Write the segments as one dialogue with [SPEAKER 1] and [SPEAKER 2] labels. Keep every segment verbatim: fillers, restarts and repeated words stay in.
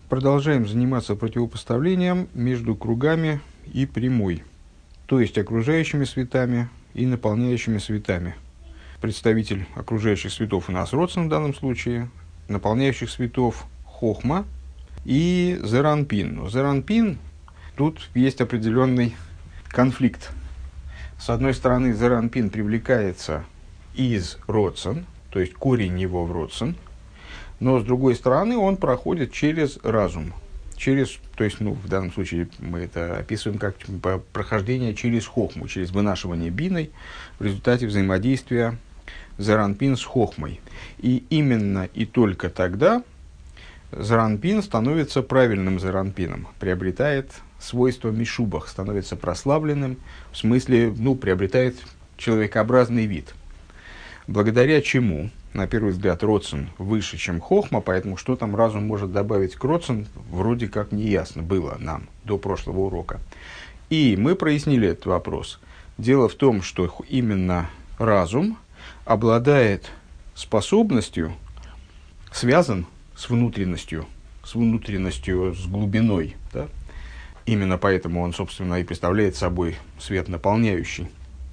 [SPEAKER 1] Продолжаем заниматься противопоставлением между кругами и прямой, то есть окружающими светами и наполняющими светами. Представитель окружающих светов у нас Роцен в данном случае, наполняющих светов Хохма и Зеранпин. Но Зеранпин, тут есть определенный конфликт. С одной стороны, Зеранпин привлекается из Роцен, то есть корень его в Роцен, но с другой стороны он проходит через разум. Через, то есть, ну, в данном случае мы это описываем как прохождение через хохму, через вынашивание биной в результате взаимодействия Зеранпин с хохмой. И именно и только тогда Зеранпин становится правильным Зеранпином, приобретает свойства мишубах, становится прославленным, в смысле, ну, приобретает человекообразный вид. Благодаря чему, на первый взгляд, Роцен выше, чем Хохма, поэтому что там разум может добавить к Роцен, вроде как неясно было нам до прошлого урока. И мы прояснили этот вопрос. Дело в том, что именно разум обладает способностью, связан с внутренностью, с внутренностью, с глубиной. Да? Именно поэтому он, собственно, и представляет собой свет наполняющий.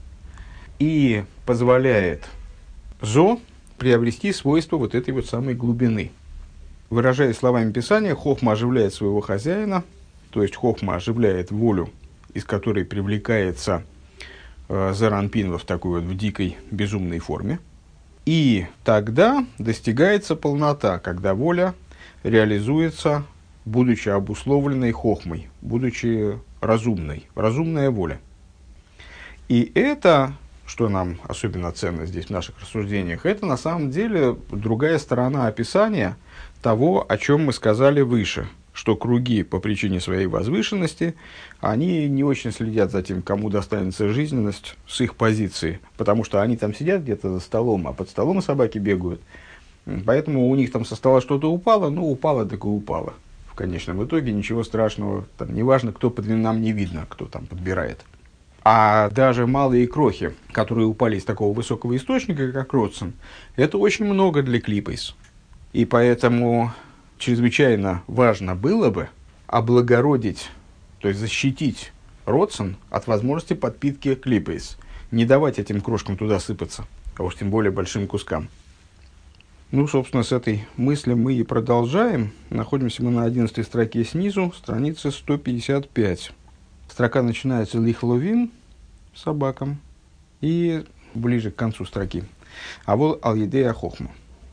[SPEAKER 1] И позволяет Зо приобрести свойства вот этой вот самой глубины. Выражаясь словами Писания, Хохма оживляет своего хозяина, то есть Хохма оживляет волю, из которой привлекается э, Зеранпин в такой вот в дикой, безумной форме. И тогда достигается полнота, когда воля реализуется, будучи обусловленной Хохмой, будучи разумной, разумная воля. И это, что нам особенно ценно здесь в наших рассуждениях, это на самом деле другая сторона описания того, о чем мы сказали выше, что круги по причине своей возвышенности, они не очень следят за тем, кому достанется жизненность с их позиции, потому что они там сидят где-то за столом, а под столом собаки бегают, поэтому у них там со стола что-то упало, ну упало, так и упало. В конечном итоге ничего страшного, там, неважно, кто подвинет, нам не видно, кто там подбирает. А даже малые крохи, которые упали из такого высокого источника, как Роцен, это очень много для клипейс. И поэтому чрезвычайно важно было бы облагородить, то есть защитить Роцен от возможности подпитки клипейс. Не давать этим крошкам туда сыпаться, а уж тем более большим кускам. Ну, собственно, с этой мыслью мы и продолжаем. Находимся мы на одиннадцатой строке снизу, страница сто пятьдесят пять. Строка начинается лихловин, собакам, и ближе к концу строки. Авол ал-едея хохма.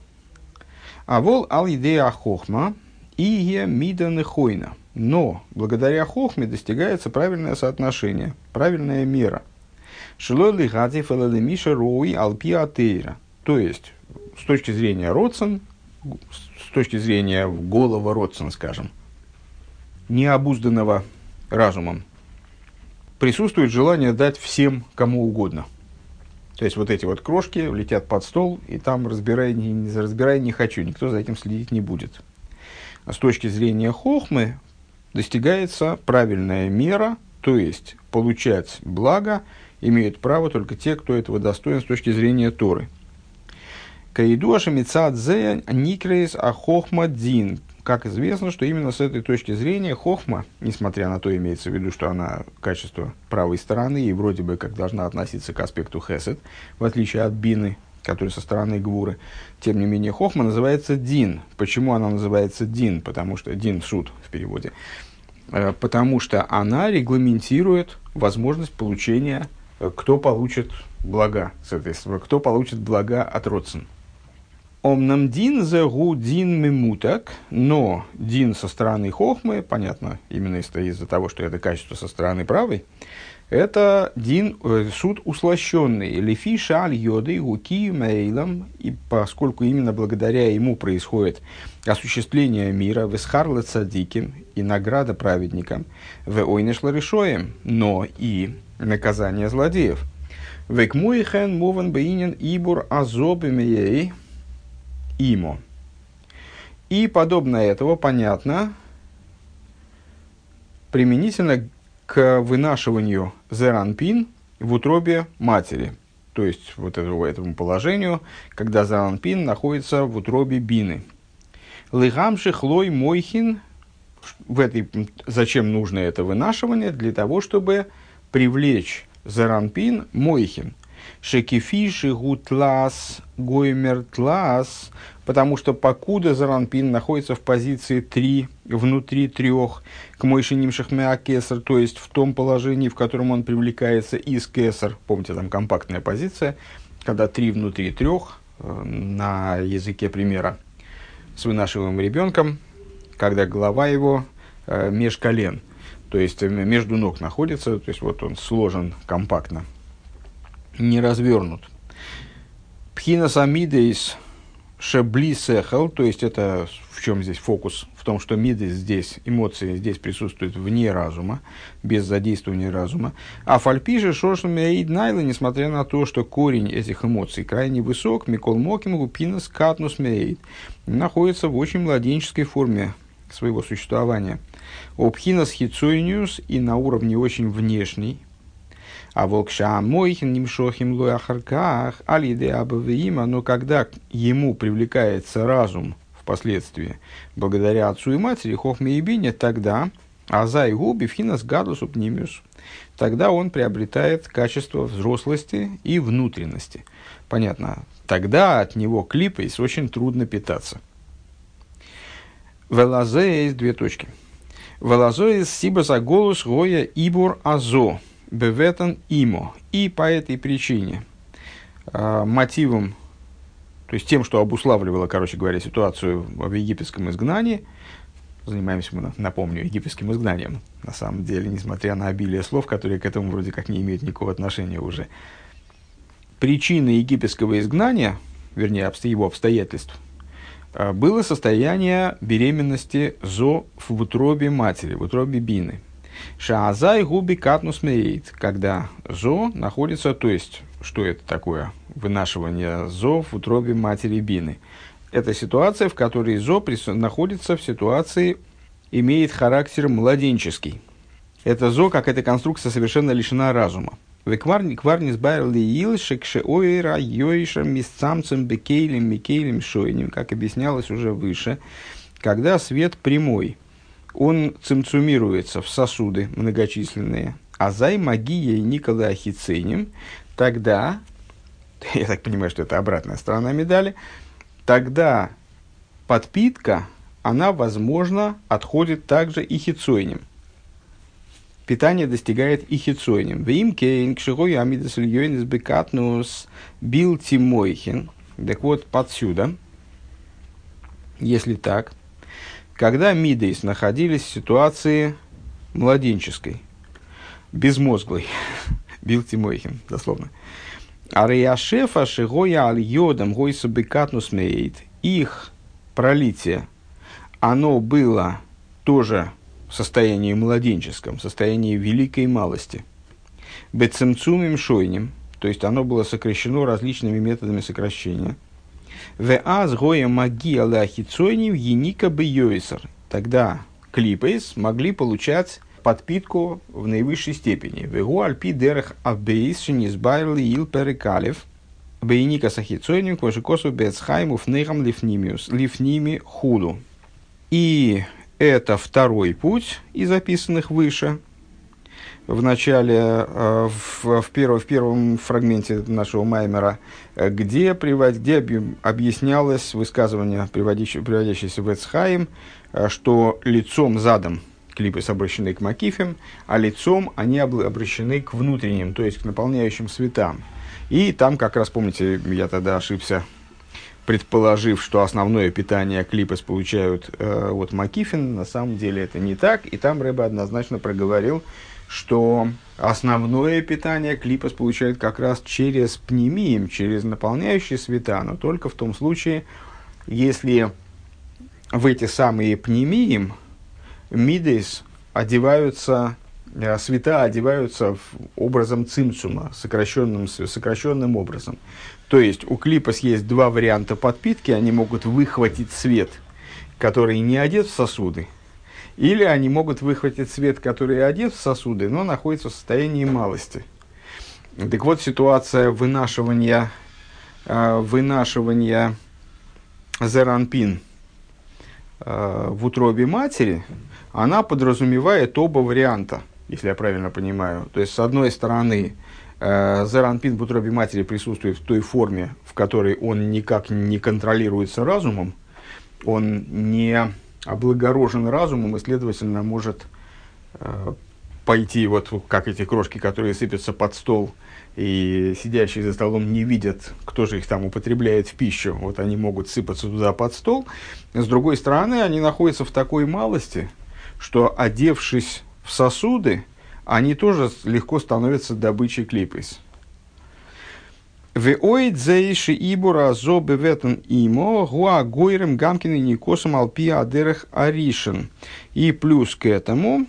[SPEAKER 1] Авол ал-едея хохма ие мида нехойна. Но благодаря хохме достигается правильное соотношение, правильная мера. Шилой лихати фэлэлэмиша роуи алпи атеира. То есть, с точки зрения Роцен, с точки зрения голого Роцен, скажем, необузданного разумом, присутствует желание дать всем, кому угодно. То есть, вот эти вот крошки летят под стол, и там разбирай не, разбирай не хочу, никто за этим следить не будет. А с точки зрения хохмы достигается правильная мера, то есть, получать благо имеют право только те, кто этого достоин с точки зрения Торы. Каидуаша мицад зея никрейс а хохма дин. Как известно, что именно с этой точки зрения хохма, несмотря на то, имеется в виду, что она качество правой стороны и вроде бы как должна относиться к аспекту хесед, в отличие от бины, которая со стороны гвуры, тем не менее хохма называется дин. Почему она называется дин? Потому что дин суд в переводе. Потому что она регламентирует возможность получения, кто получит блага с этой, кто получит блага от Роцен. Омнам дин загу дин мемутак, но дин со стороны хохмы, понятно, именно из-за того, что это качество со стороны правой, это дин, э, суд услощенный, лифи шаль йоды гуки мейлам, и поскольку именно благодаря ему происходит осуществление мира, весхарла цадиким, и награда праведникам, в ойнеш ларишоем, но и наказание злодеев. Векмуихен муван бейнин ибур азобемеей, имо. И подобно этого, понятно, применительно к вынашиванию зеранпин в утробе матери. То есть, вот этому, этому положению, когда зеранпин находится в утробе бины. Лыгамши хлой мойхин в этой, зачем нужно это вынашивание? Для того, чтобы привлечь заранпин мойхин. Шекифиши гутлас гоймер тлас, потому что покуда заранпин находится в позиции три, внутри трех, к мойшиним шахмеа кесар, то есть в том положении, в котором он привлекается из кесар. Помните, там компактная позиция, когда три внутри трех, на языке примера с вынашиваемым ребенком, когда голова его э, меж колен, то есть между ног находится, то есть вот он сложен компактно, не развернут. Пхинас амидейс шебли сехал, то есть это в чем здесь фокус? В том, что мидейс здесь, эмоции здесь присутствуют вне разума, без задействования разума. А фальпиже шошем меид найла, несмотря на то, что корень этих эмоций крайне высок, микол моким лупинас катнус меид, находится в очень младенческой форме своего существования. Обхинас хицойниус и на уровне очень внешний. А волкша мойхин нимшохим луахарках алиде абавиима, но когда ему привлекается разум впоследствии, благодаря отцу и матери, хохме и бине, тогда азай губи финас гадус упнимиус, тогда он приобретает качество взрослости и внутренности. Понятно, тогда от него клипейс очень трудно питаться. Велазеис, две точки. Велазеис сибаса голос гоя ибур азо. Беветан имо. И по этой причине э, мотивом, то есть тем, что обуславливало, короче говоря, ситуацию в египетском изгнании, занимаемся мы, напомню, египетским изгнанием, на самом деле, несмотря на обилие слов, которые к этому вроде как не имеют никакого отношения уже. Причиной египетского изгнания, вернее, его обстоятельств, э, было состояние беременности Зо в утробе матери, в утробе Бины. Шаазай губи катнус меид, когда зо находится, то есть, что это такое? Вынашивание зо в утробе матери Бины. Это ситуация, в которой зо находится в ситуации, имеет характер младенческий. Это зо, как эта конструкция, совершенно лишена разума. Векварнис байрли илшек шеойра йойша мисцамцем бекейлем микейлем шойним, как объяснялось уже выше, когда свет прямой, он цимцумируется в сосуды многочисленные, а зай магия и никола ахиценим, тогда, я так понимаю, что это обратная сторона медали, тогда подпитка, она, возможно, отходит также и хицойним. Питание достигает и хицойним. Вим кейн кшигой амидас ильёйнис бекатнус бил тимойхин. Так вот, подсюда, если так, когда мидейс находились в ситуации младенческой, безмозглой, бил тимойхин, дословно, арияшефа шигоя аль-йодам гойса бекатнус мейт, их пролитие, оно было тоже в состоянии младенческом, в состоянии великой малости. Бецемцумим шойним, то есть оно было сокращено различными методами сокращения. Веаз гоя магия лахицойним еника бейойсер. Тогда клипейс могли получать подпитку в наивысшей степени. Вегу альпи дерех абейс шинизбайрли ил перекалев бейника сахицойним квашикосу бецхайму фнейхам лифнимиус лифними худу. И это второй путь из описанных выше. В начале, в, в, первом, в первом фрагменте нашего маймера, где, привод, где объяснялось высказывание, приводящееся в Эцхаим, что лицом, задом клипес обращены к макифим, а лицом они обращены к внутренним, то есть к наполняющим светам. И там, как раз помните, я тогда ошибся, предположив, что основное питание клипес получают э, от макифин, на самом деле это не так, и там Рэбе однозначно проговорил, что основное питание клипос получает как раз через пнемиим, через наполняющие света, но только в том случае, если в эти самые пнемиим мидейс одеваются, света одеваются образом цимцума, сокращенным, сокращенным образом. То есть у клипос есть два варианта подпитки, они могут выхватить свет, который не одет в сосуды, или они могут выхватить свет, который одет в сосуды, но находится в состоянии малости. Так вот, ситуация вынашивания, вынашивания зеранпин в утробе матери, она подразумевает оба варианта, если я правильно понимаю. То есть, с одной стороны, э, зеранпин в утробе матери присутствует в той форме, в которой он никак не контролируется разумом, он не облагорожен разумом и, следовательно, может э, пойти, вот как эти крошки, которые сыпятся под стол, и сидящие за столом не видят, кто же их там употребляет в пищу, вот они могут сыпаться туда под стол. С другой стороны, они находятся в такой малости, что, одевшись в сосуды, они тоже легко становятся добычей клипейс. И плюс к этому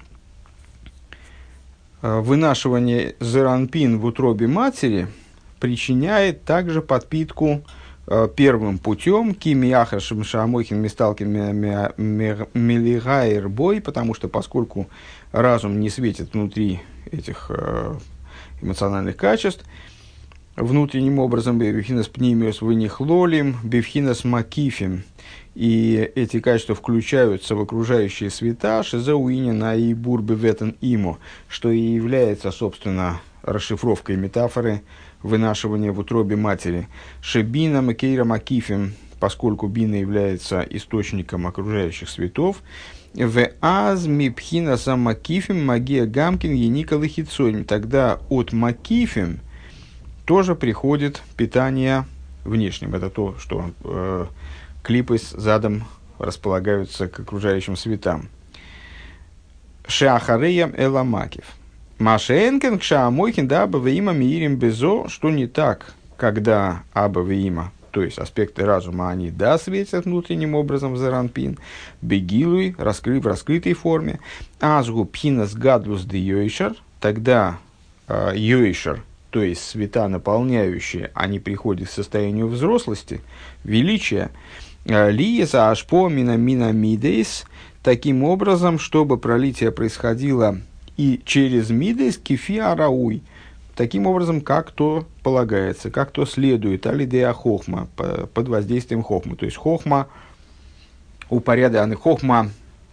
[SPEAKER 1] вынашивание зеранпин в утробе матери причиняет также подпитку э, первым путем кимиахашем шамохин мисталки мелигайр бой, потому что поскольку разум не светит внутри этих э, эмоциональных качеств, внутренним образом бифхинас пнимиус вынихлолим, бифхинас макифим, и эти качества включаются в окружающие света, шизауинина и бурбы ветен имо, что и является, собственно, расшифровкой метафоры вынашивания в утробе матери. Шебина макейра макифим, поскольку бина является источником окружающих светов. В аз мипхинаса макифим магия гамкин еника лихицойн. Тогда от макифим тоже приходит питание внешним. Это то, что э, клипы с задом располагаются к окружающим светам. Шеахареям эламакив. Машенкен кшаамойхин да абавиима миирим безо, что не так, когда абавиима, то есть аспекты разума, они да светят внутренним образом в зеранпин, бегилуй, раскрыв в раскрытой форме, азгу пхинас гадлус де йойшер, тогда э, йойшер, то есть света наполняющие, они приходят к состоянию взрослости, величия, лиеса ашпо мина мина мидейс, таким образом, чтобы пролитие происходило и через мидейс кефи арауй, таким образом, как то полагается, как то следует, алидея хохма, под воздействием хохмы. То есть хохма, упорядоченная хохма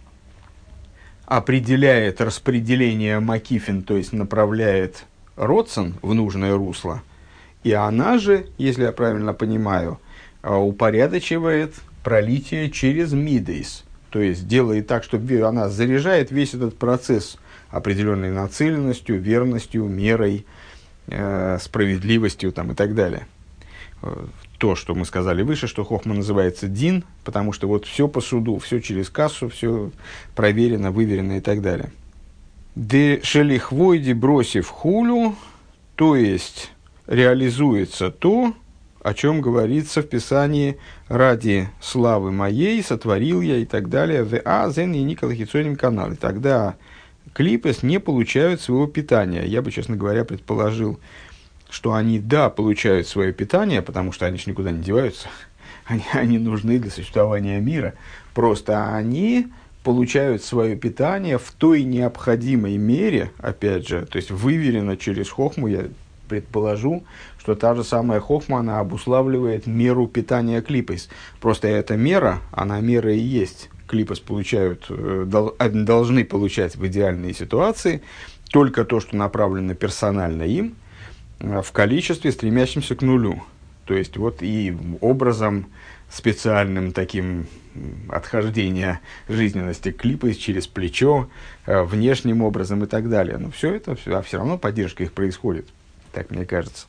[SPEAKER 1] определяет распределение макифин, то есть направляет родсон в нужное русло, и она же, если я правильно понимаю, упорядочивает пролитие через мидейс, то есть делает так, чтобы она заряжает весь этот процесс определенной нацеленностью, верностью, мерой, э, справедливостью там, и так далее. То, что мы сказали выше, что хохма называется дин, потому что вот все по суду, все через кассу, все проверено, выверено и так далее. Де шелихвойди бросив хулю, то есть реализуется то, о чем говорится в Писании: ради славы моей сотворил я и так далее. В а зен и никола хитсоним канал. И тогда клипес не получают своего питания. Я бы, честно говоря, предположил, что они, да, получают свое питание, потому что они же никуда не деваются. Они, они нужны для существования мира. Просто они получают свое питание в той необходимой мере, опять же, то есть выверено через хохму, я предположу, что та же самая хохма, она обуславливает меру питания клипейс. Просто эта мера, она мера и есть. Клипейс получают, должны получать в идеальной ситуации только то, что направлено персонально им, в количестве, стремящемся к нулю. То есть, вот и образом специальным таким отхождения жизненности клипейс через плечо, внешним образом и так далее. Но все это, а все равно поддержка их происходит. Так мне кажется.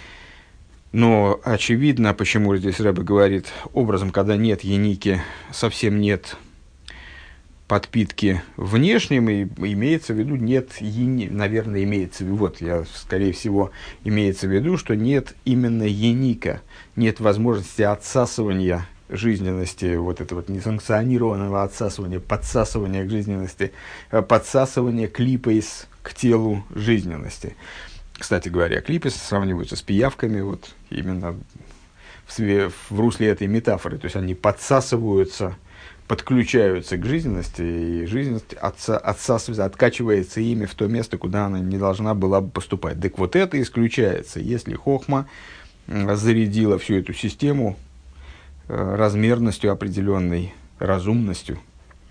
[SPEAKER 1] Но очевидно, почему здесь Рэбе говорит образом, когда нет еники, совсем нет подпитки внешним, и имеется в виду нет ени, наверное, имеется в виду, вот, я, скорее всего, имеется в виду, что нет именно еника, нет возможности отсасывания жизненности, вот это вот несанкционированного отсасывания, подсасывания к жизненности, подсасывания клипейс к телу жизненности. Кстати говоря, клипейс сравниваются с пиявками, вот именно в, в русле этой метафоры, то есть они подсасываются, подключаются к жизненности, и жизненность отса, отсасывается, откачивается ими в то место, куда она не должна была бы поступать. Так вот это исключается, если хохма зарядила всю эту систему размерностью определенной, разумностью.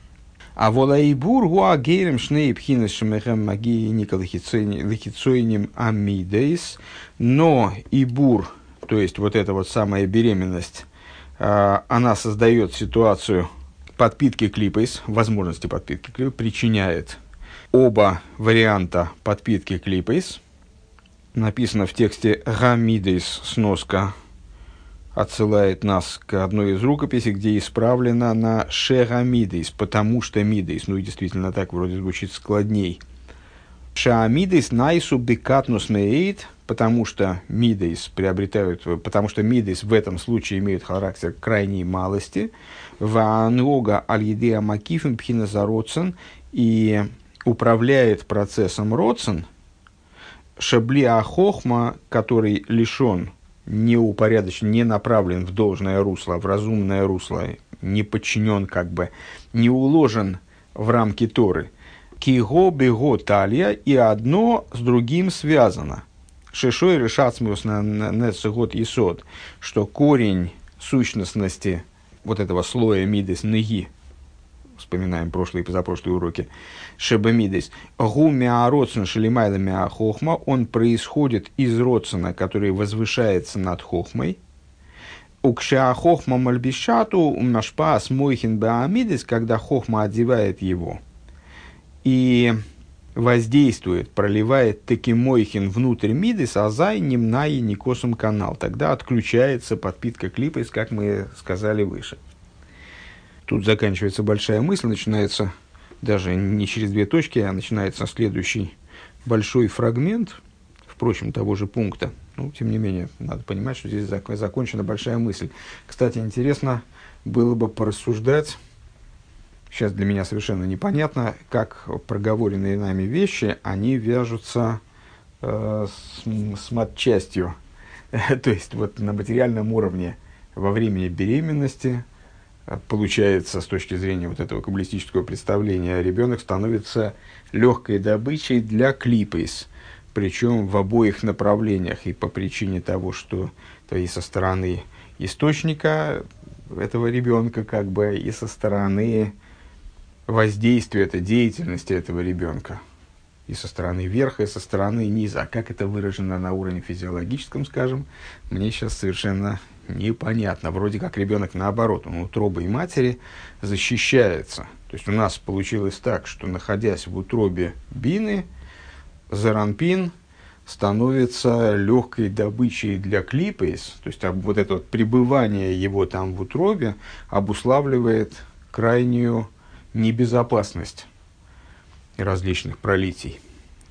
[SPEAKER 1] А волайбур гуагерем шней пхинес шемехем магии николахицойним амидейс. Но и бур, то есть вот эта вот самая беременность, она создает ситуацию подпитки клипейс, возможности подпитки клипейс, причиняет оба варианта подпитки клипейс. Написано в тексте гамидейс, сноска отсылает нас к одной из рукописей, где исправлено на шерамидейс, потому что мидейс, ну и действительно так вроде звучит складней. Шеамидейс найсу бекатнус меэйт, потому что мидейс приобретают, потому что мидейс в этом случае имеют характер крайней малости. Ваанога аль-едеа макифим пхиназа родсен, и управляет процессом родсен, шабли ахохма, который лишен, не упорядочен, не направлен в должное русло, в разумное русло, не подчинен, как бы, не уложен в рамки Торы. Киго бего талия, и одно с другим связано. Шишой решацмиус на нецегот исод, что корень сущностности вот этого слоя мидес неги, вспоминаем прошлые и позапрошлые уроки, шебамидес, гу миароцен шелимайла миахохма, он происходит из родсена, который возвышается над хохмой. Укша хохма мальбишату умашпа смойхин баамидес, когда хохма одевает его и воздействует, проливает таки мойхин внутрь мидес, азай немнаи никосум канал. Тогда отключается подпитка клипейс, как мы сказали выше. Тут заканчивается большая мысль, начинается даже не через две точки, а начинается следующий большой фрагмент, впрочем, того же пункта. Ну, тем не менее, надо понимать, что здесь закончена большая мысль. Кстати, интересно было бы порассуждать, сейчас для меня совершенно непонятно, как проговоренные нами вещи, они вяжутся э, с, с матчастью. То есть, вот на материальном уровне во времени беременности, получается, с точки зрения вот этого каббалистического представления, ребенок становится легкой добычей для клипейс, причем в обоих направлениях, и по причине того, что то и со стороны источника этого ребенка, как бы, и со стороны воздействия этой деятельности этого ребенка, и со стороны верха, и со стороны низа. А как это выражено на уровне физиологическом, скажем, мне сейчас совершенно непонятно. Вроде как ребенок наоборот, он утробой матери защищается. То есть у нас получилось так, что, находясь в утробе бины, заранпин становится легкой добычей для клипейс. То есть вот это вот пребывание его там в утробе обуславливает крайнюю небезопасность различных пролитий.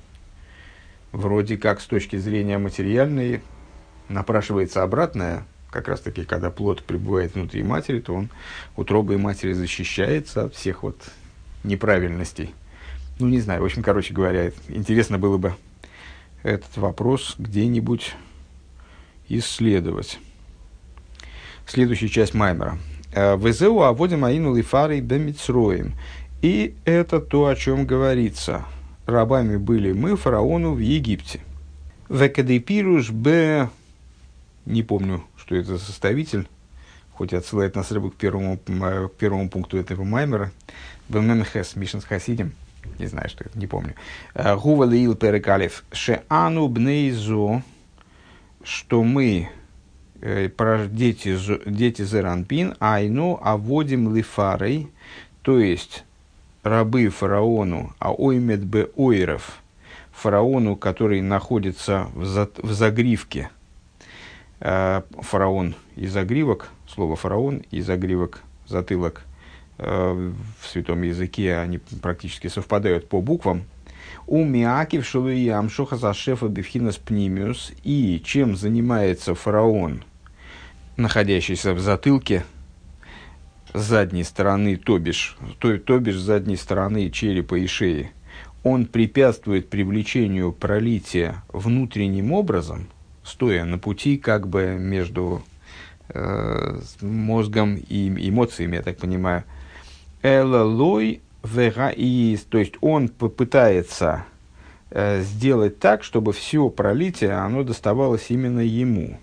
[SPEAKER 1] Вроде как с точки зрения материальной напрашивается обратное. Как раз таки, когда плод пребывает внутри матери, то он утробой матери защищается от всех вот неправильностей. Ну, не знаю, в общем, короче говоря, интересно было бы этот вопрос где-нибудь исследовать. Следующая часть маймера. «Везеу аводим аину лифарей бемицроим». И это то, о чем говорится. Рабами были мы фараону в Египте. «Векадепируш б...» Не помню, что это за составитель, хоть и отсылает нас рыбу к первому, к первому пункту этого маймера. «Бемемхес мишнс хасидим». Не знаю, что это, не помню. «Гува леил перекалев шеану бнейзо», что мы, дети, дети Зеранпин, айну аводим лифарей, то есть рабы фараону, а оймет бе ойров, фараону, который находится в, за, в загривке. Фараон и загривок, слово фараон и загривок, затылок, в святом языке они практически совпадают по буквам. У миакив шелуям шоха зашефа бифхинас пнимиус. И чем занимается фараон, находящийся в затылке задней стороны, то бишь, то, то бишь задней стороны черепа и шеи, он препятствует привлечению пролития внутренним образом, стоя на пути как бы между э, мозгом и эмоциями, я так понимаю. Элалой вегаис, то есть он попытается э, сделать так, чтобы все пролитие, оно доставалось именно ему.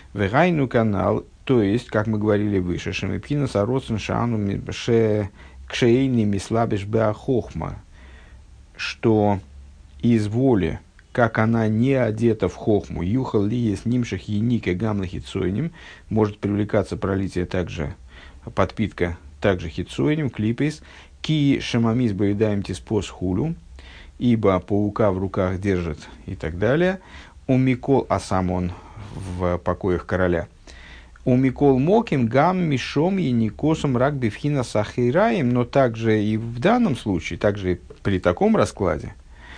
[SPEAKER 1] Вегайну канал, то есть, как мы говорили выше, шемипхина сароцен шаану ше кшейни мислабиш беахохма, что из воли, как она не одета в хохму, юхал ли с нимших янике гамла хитсойним, может привлекаться пролитие также, подпитка также хитсойним, клипейс, ки шамамис боедаем тиспос хулю, ибо паука в руках держит и так далее, у Микол, а сам он в покоях короля, у Микол Моким гам мишом и никосом рак бифхина сахираем, но также и в данном случае, также при таком раскладе,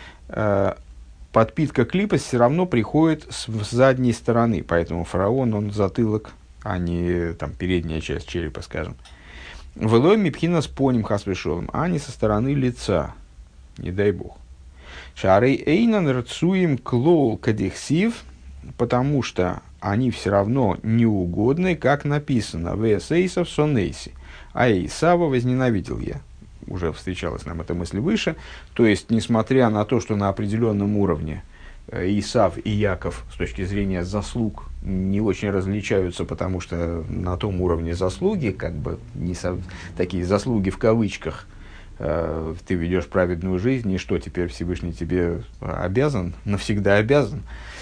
[SPEAKER 1] подпитка клипа все равно приходит с задней стороны, поэтому фараон, он затылок, а не там, передняя часть черепа, скажем. Велой мипхина с поним хасвешолом, а не со стороны лица, не дай бог. Шарей эйнан рцуем клоул кадихсив, потому что они все равно неугодны, как написано в Эсейсов сонейси, а Исава возненавидел я. Уже встречалась нам эта мысль выше. То есть, несмотря на то, что на определенном уровне Исав и Яков с точки зрения заслуг не очень различаются, потому что на том уровне заслуги, как бы не со, такие заслуги в кавычках, э, ты ведешь праведную жизнь, и что теперь Всевышний тебе обязан, навсегда обязан.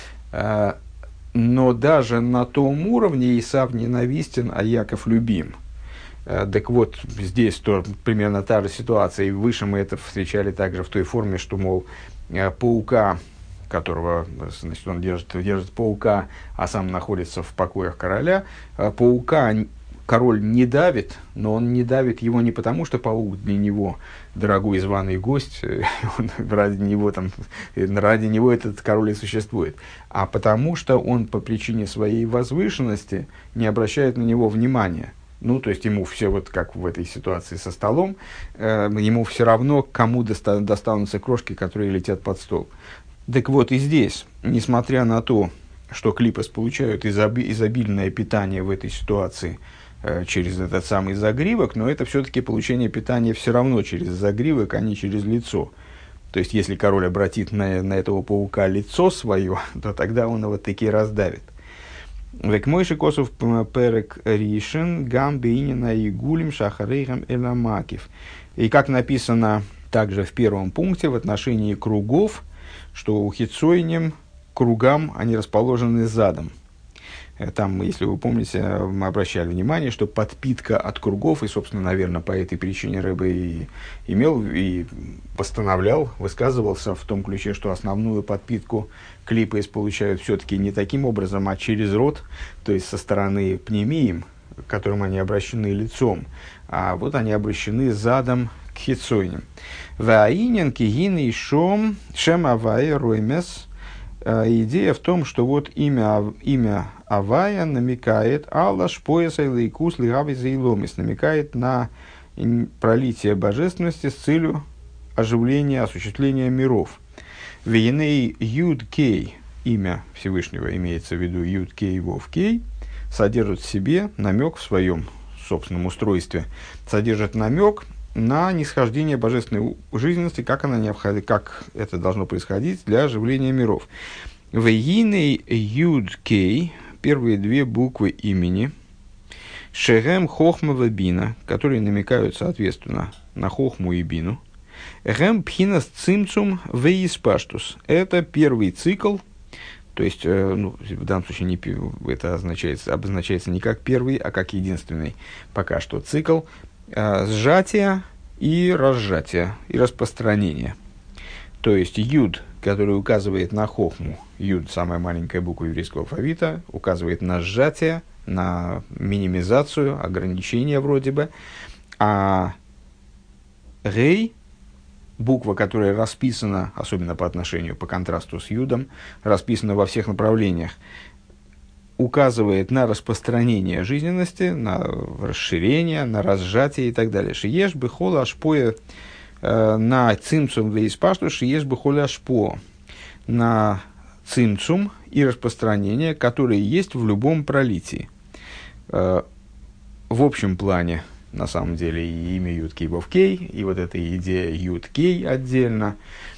[SPEAKER 1] Э, но даже на том уровне Исав ненавистен, а Яков любим. Так вот, здесь то, примерно та же ситуация, и выше мы это встречали также в той форме, что, мол, паука, которого, значит, он держит, держит паука, а сам находится в покоях короля, паука король не давит, но он не давит его не потому, что паук для него дорогой званый гость, он, ради, него, там, ради него этот король и существует, а потому что он по причине своей возвышенности не обращает на него внимания. Ну, то есть, ему все, вот как в этой ситуации со столом, э, ему все равно, кому доста- достанутся крошки, которые летят под стол. Так вот, и здесь, несмотря на то, что клипос получают изоби- изобильное питание в этой ситуации э, через этот самый загривок, но это все-таки получение питания все равно через загривок, а не через лицо. То есть, если король обратит на, на этого паука лицо свое, то тогда он его таки раздавит. Век мойши косов перек ришен гам бейнина и гулим шахарейхам эламакив. И как написано также в первом пункте в отношении кругов, что у хитсойним кругам они расположены задом. Там, если вы помните, мы обращали внимание, что подпитка от кругов, и, собственно, наверное, по этой причине Рэбе и имел и постановлял, высказывался в том ключе, что основную подпитку клипы получают все-таки не таким образом, а через рот, то есть со стороны пнемиим, к которым они обращены лицом, а вот они обращены задом к хитсойним. Ваинен кигин и шом шем авай роймес. Идея в том, что вот имя, имя Авая намекает Аллаш пояса и лейкус лигавиза и ломис, намекает на пролитие божественности с целью оживления, осуществления миров. Вейней Юд Кей, имя Всевышнего имеется в виду Юд Кей Вов Кей, содержит в себе намек в своем собственном устройстве, содержит намек на нисхождение божественной жизненности, как, она необход... как это должно происходить для оживления миров. Вейней Юд Кей, первые две буквы имени, Шерем Хохма Вабина, которые намекают, соответственно, на Хохму и Бину. Гем Пхинас Цимцум Веиспаштус. Это первый цикл, то есть, э, ну, в данном случае не, это означается, обозначается не как первый, а как единственный пока что цикл, э, сжатия и разжатия, и распространения. То есть, Юд, который указывает на Хохму, Юд, самая маленькая буква еврейского алфавита, указывает на сжатие, на минимизацию, ограничение вроде бы, а Рей, буква, которая расписана, особенно по отношению, по контрасту с Юдом, расписана во всех направлениях, указывает на распространение жизненности, на расширение, на разжатие и так далее. Шиеш бехола ашпоя на цимцум вейспашту, шиеш бехола ашпо, на цимцум и распространение, которые есть в любом пролитии. В общем плане, на самом деле, и имя Юд Кей Вов Кей, и вот эта идея Юд Кей отдельно,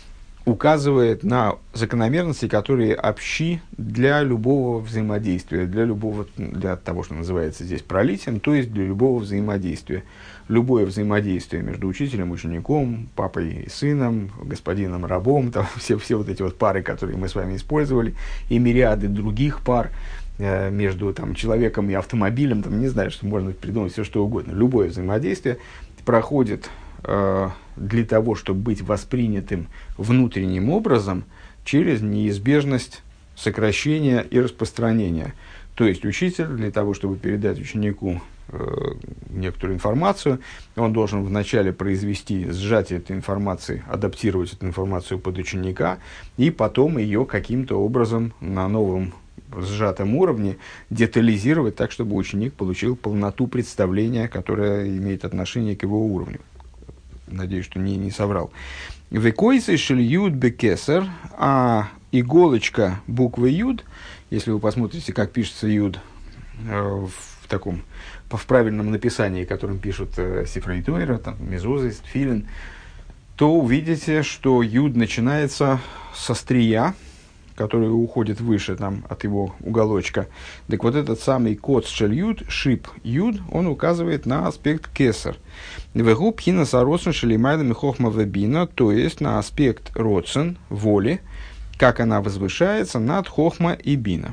[SPEAKER 1] указывает на закономерности, которые общи для любого взаимодействия, для любого, для того, что называется здесь пролитием, то есть для любого взаимодействия. Любое взаимодействие между учителем, учеником, папой и сыном, господином, рабом, там, все, все вот эти вот пары, которые мы с вами использовали, и мириады других пар э, между там, человеком и автомобилем, там, не знаю, что можно придумать все что угодно. Любое взаимодействие проходит для того, чтобы быть воспринятым внутренним образом через неизбежность сокращения и распространения. То есть учитель для того, чтобы передать ученику э, некоторую информацию, он должен вначале произвести сжатие этой информации, адаптировать эту информацию под ученика, и потом ее каким-то образом на новом сжатом уровне детализировать так, чтобы ученик получил полноту представления, которое имеет отношение к его уровню. Надеюсь, что не, не соврал. Векойсы шельют бекесер, а иголочка буквы юд, если вы посмотрите, как пишется юд э, в таком, в правильном написании, которым пишут э, Сифрей Тойра, там, Мезуза, Тфилин, то увидите, что юд начинается со стрия, который уходит выше там, от его уголочка. Так вот этот самый код шельют, шип юд, он указывает на аспект кесар. Вегу пхина сароцен шелимайдами хохма вебина, то есть на аспект роцен, воли, как она возвышается над хохма и бина.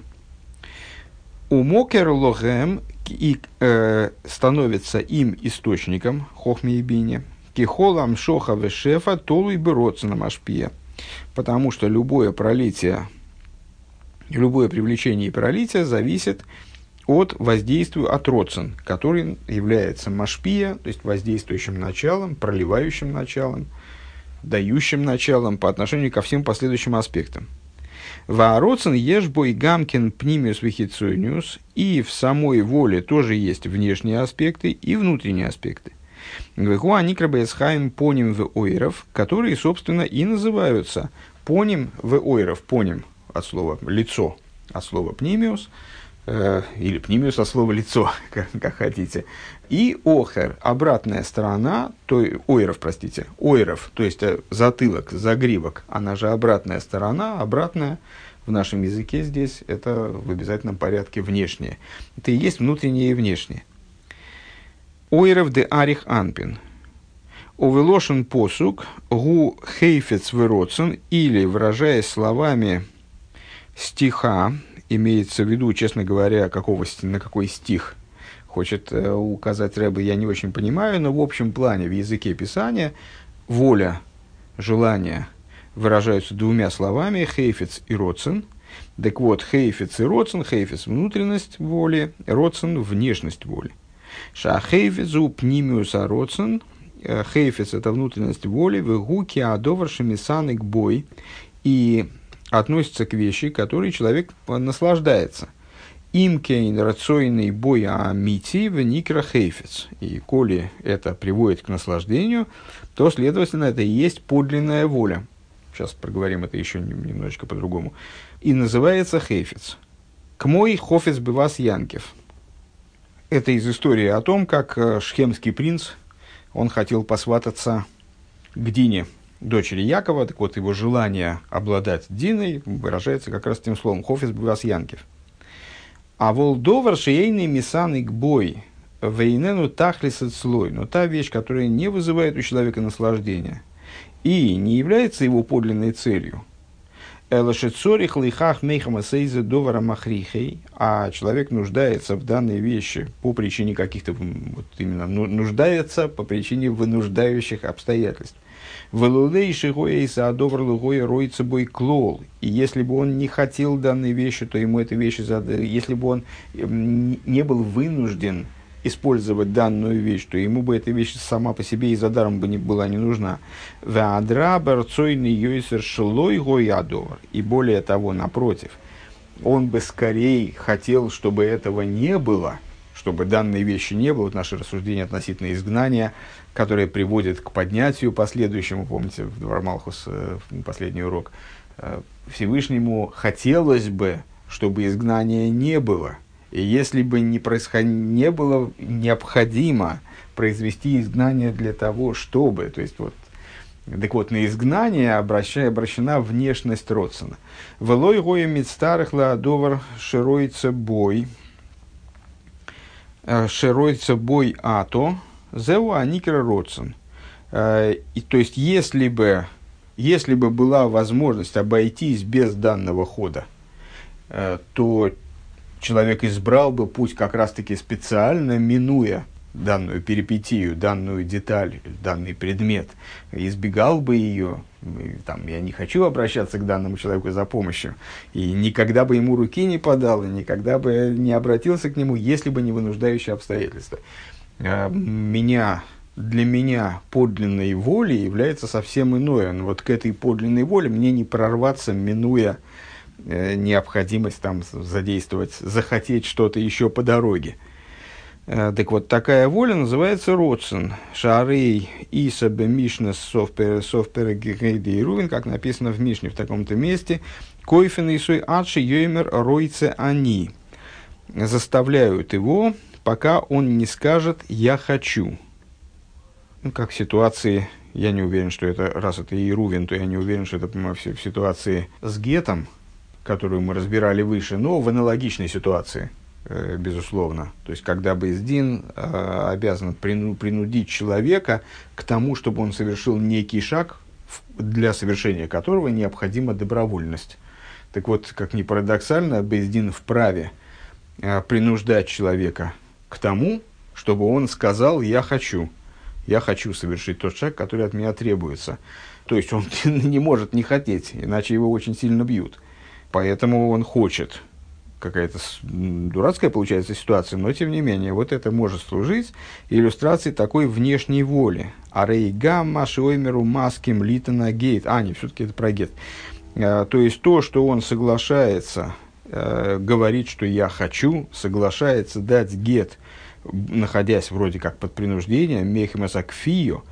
[SPEAKER 1] У мокер логем и э, становится им источником хохме и бине. Кихолам шоха вешефа толуй бы роценом ашпия. Потому что любое пролитие, любое привлечение и пролитие зависит от воздействия от роцен, который является машпия, то есть воздействующим началом, проливающим началом, дающим началом по отношению ко всем последующим аспектам. Ваароцен ешбой гамкин пнимиус вихицуниус, и в самой воле тоже есть внешние аспекты и внутренние аспекты. Вехуа никрабэсхайм поним в ойров, которые, собственно, и называются поним в ойров, поним от слова лицо, от слова пнимиус, э, или пнимиус от слова лицо, как, как хотите, и охер, обратная сторона, то, ойров, простите, ойров, то есть затылок, загривок, она же обратная сторона, обратная в нашем языке здесь, это в обязательном порядке внешнее. Это и есть внутреннее и внешнее. Ойров де арих анпин. Увелошен посук гу хейфец выроцен, или, выражаясь словами стиха, имеется в виду, честно говоря, какого, на какой стих хочет э, указать Ребе, я не очень понимаю, но в общем плане, в языке Писания, воля, желание выражаются двумя словами, хейфец и роцен. Так вот, хейфец и роцен, хейфец – внутренность воли, роцен – внешность воли. Шахейфецу пнимиус ароцен, хейфец – это внутренность воли, вегуки адоваршими санык бой, и относится к вещи, которые человек наслаждается. Имкейн рацойный бой амити в никра хейфец. И коли это приводит к наслаждению, то, следовательно, это и есть подлинная воля. Сейчас проговорим это еще немножечко по-другому. И называется хейфец. К мой хофец бывас янкев. Это из истории о том, как шхемский принц, он хотел посвататься к Дине, дочери Якова. Так вот, его желание обладать Диной выражается как раз тем словом «хофец бывас янкев». А волдовар шейный мисаный к бой, вейнену тахлис слой, но та вещь, которая не вызывает у человека наслаждения и не является его подлинной целью, а человек нуждается в данной вещи по причине каких-то, вот именно, нуждается по причине вынуждающих обстоятельств. И если бы он не хотел данной вещи, то ему эта вещь, если бы он не был вынужден использовать данную вещь, то ему бы эта вещь сама по себе и за даром бы не была не нужна. И более того, напротив, он бы скорее хотел, чтобы этого не было, чтобы данной вещи не было. Вот наше рассуждение относительно изгнания, которое приводит к поднятию последующему, помните, в Двор Малхус, последний урок, Всевышнему хотелось бы, чтобы изгнания не было. И если бы не, происход... не было необходимо произвести изгнание для того, чтобы, то есть вот Так вот, на изгнание обращая, обращена внешность родсона. «Велой гоя мицтарых ладовар широится бой». «Широится бой ато, зеу аникера родсон». И, то есть, если бы, если бы была возможность обойтись без данного хода, то человек избрал бы путь как раз-таки специально, минуя данную перипетию, данную деталь, данный предмет, избегал бы ее, там, я не хочу обращаться к данному человеку за помощью, и никогда бы ему руки не подал, и никогда бы не обратился к нему, если бы не вынуждающие обстоятельства. Меня, для меня подлинной волей является совсем иное. Но вот к этой подлинной воле мне не прорваться, минуя необходимость там задействовать, захотеть что-то еще по дороге. Так вот, такая воля называется родсен. Шарей иса бе мишна совпер гейди и рувен, как написано в Мишне в таком-то месте, койфен исуй адши йоймер ройце они. Заставляют его, пока он не скажет «я хочу». Ну, как в ситуации, я не уверен, что это, раз это и рувен, то я не уверен, что это в ситуации с гетом, которую мы разбирали выше, но в аналогичной ситуации. Безусловно. То есть, когда бейс-дин э, обязан прину, принудить человека к тому, чтобы он совершил некий шаг, для совершения которого необходима добровольность. Так вот, как ни парадоксально, бейс-дин вправе э, принуждать человека к тому, чтобы он сказал «я хочу». Я хочу совершить тот шаг, который от меня требуется. То есть, он не может не хотеть, иначе его очень сильно бьют. Поэтому он хочет. Какая-то дурацкая получается ситуация, но тем не менее, вот это может служить иллюстрацией такой внешней воли. Арейга машоймеру маским литана гейт. А, не, все-таки это про гет. А, то есть то, что он соглашается а, говорить, что я хочу, соглашается дать гет, находясь вроде как под принуждением, мехимасакфию,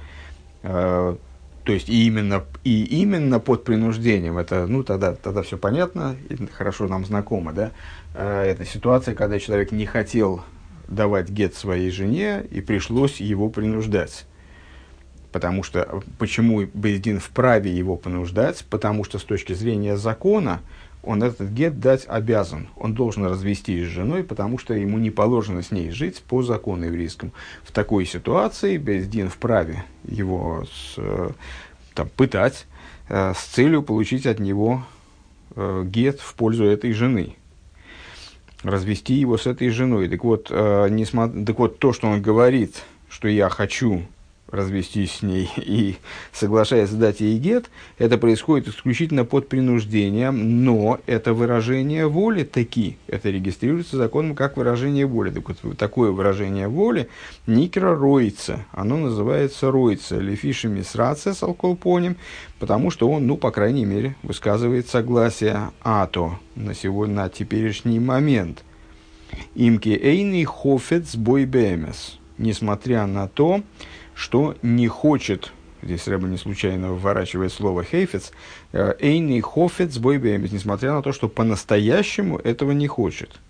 [SPEAKER 1] а, то есть и именно, и именно под принуждением, это, ну, тогда, тогда все понятно, хорошо нам знакомо, да? Это ситуация, когда человек не хотел давать гет своей жене, и пришлось его принуждать. Потому что, почему бейс-дин вправе его принуждать? Потому что с точки зрения закона, он этот гет дать обязан. Он должен развестись с женой, потому что ему не положено с ней жить по закону еврейскому. В такой ситуации бейс-дин вправе его с, там, пытать э, с целью получить от него э, гет в пользу этой жены. Развести его с этой женой. Так вот, э, несмотря, так вот, то, что он говорит, что я хочу развестись с ней и соглашается дать ей гет, это происходит исключительно под принуждением, но это выражение воли таки, это регистрируется законом как выражение воли. Так вот, такое выражение воли никера роится, оно называется роится, лефишами сраце с алколпонем, потому что он, ну, по крайней мере, высказывает согласие ато на сегодня, на теперешний момент. Имки эйный хофец бой бэмес, несмотря на то, что не хочет, здесь Рэбе не случайно вворачивает слово «хейфец», «эйный хофец бой бэмес», несмотря на то, что по-настоящему этого не хочет.